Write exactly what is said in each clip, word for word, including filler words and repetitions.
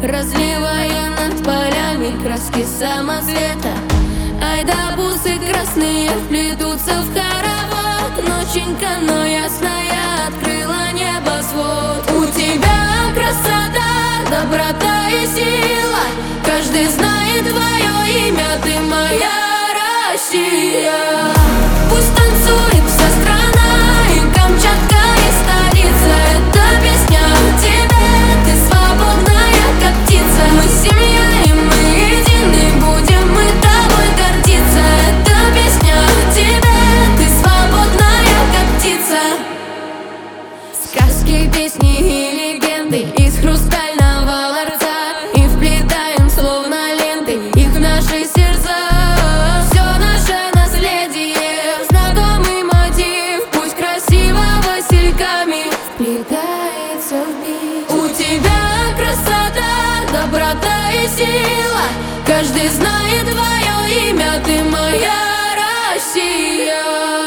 разливая над полями краски самоцвета. Ай да бусы красные вплетутся в хоровод. Ноченька, но ясная, открыла небосвод. У тебя красота, доброта и сила, каждый знает твое имя, ты моя Россия. Пусть танцует вся страна, и Камчатка, и столица. Это песня о тебе, ты свободная, как птица. Мы семья, и мы едины, будем мы тобой гордиться. Это песня о тебе, ты свободная, как птица. Сказки, песни и легенды из хрустального ларца, и вплетаем словно ленты их в наши сердца. Все наше наследие, знакомый мотив, пусть красиво васильками вплетается в бит. У тебя красота, доброта и сила, каждый знает твое имя, ты моя Россия.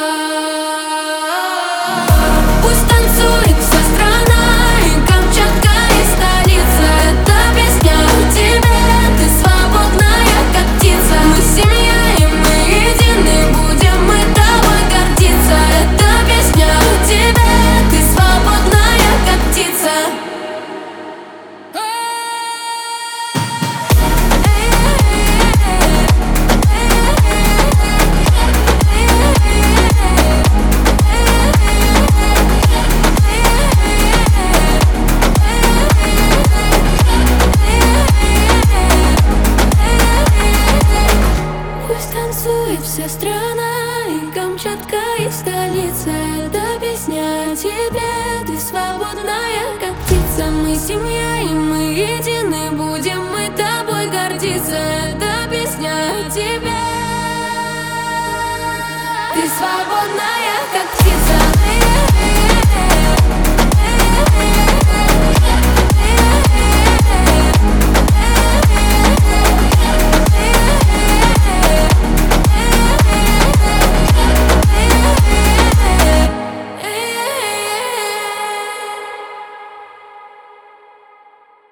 Пусть танцует вся страна, и Камчатка, и столица. Это песня о тебе, ты свободная, как птица. Мы семья, и мы едины, будем мы тобой гордиться. Это песня о тебе, ты свободная, как птица. Танцует вся страна, и Камчатка, и столица. Это песня о тебе, ты свободная, как птица. Мы семья, и мы едины, будем мы тобой гордиться. Это песня о тебе, ты свободная.